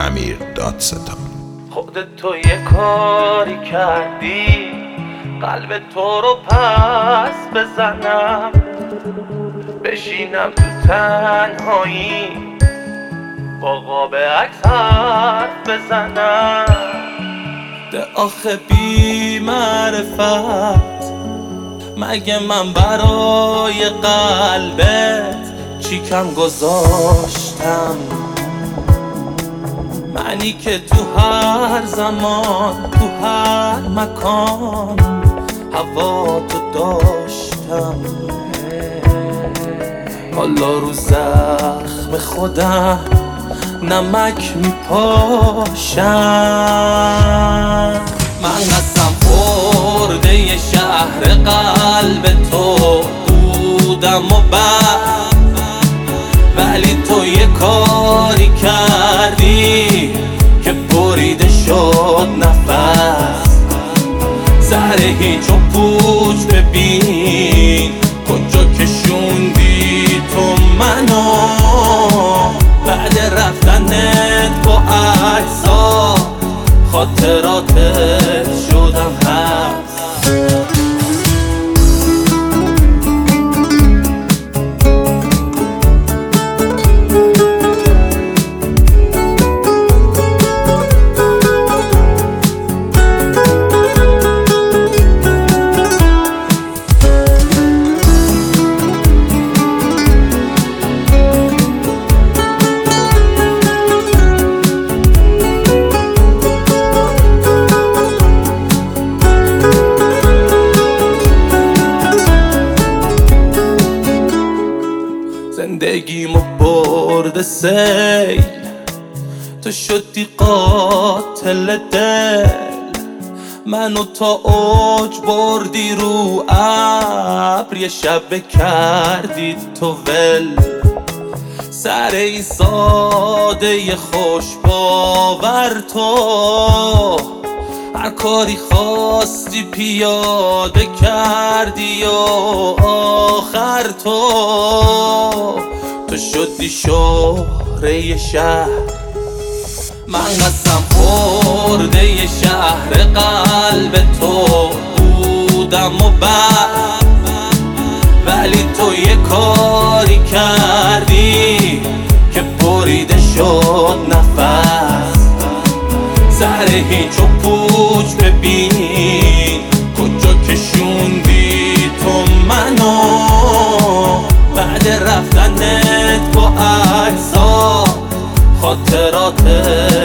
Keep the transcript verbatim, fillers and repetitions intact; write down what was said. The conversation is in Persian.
امیر دادستان. خودت تو یه کاری کردی قلب تو رو پس بزنم، بشینم تو تنهایی با قاب عکس حرف بزنم. ده آخه بی معرفت، مگه من برای قلبت چی کم گذاشتم؟ منی که تو هر زمان تو هر مکان هوا تو داشتم. حالا رو زخم خودم نمک میپاشم. من قسم خورده ی شهر قلب تو بودم و بعد، ولی تو یه کاری کردی که بریده شد نفس. سر هیچ و پوچ ببین کجا کشوندی تو منو. بعد رفتنت با عکسا خاطراتت شدم هست. زندگیمو برده سیل، تو شدی قاتل دل. منو تا اوج بردی رو ابر، یه شب کردی تو ول. سر این ساده ی خوش باور تو هر کاری خواستی پیاده کردی و آخر تو تو شدی شهره ی شهر. من قسم خورده ی شهر قلب تو بودم و بعد، ولی تو یه کاری کردی که بریده شد نفس. سر هیچ و پوچ ببین کجا کشوندی تو منو. بعد رفتنت با عکسا خاطراتت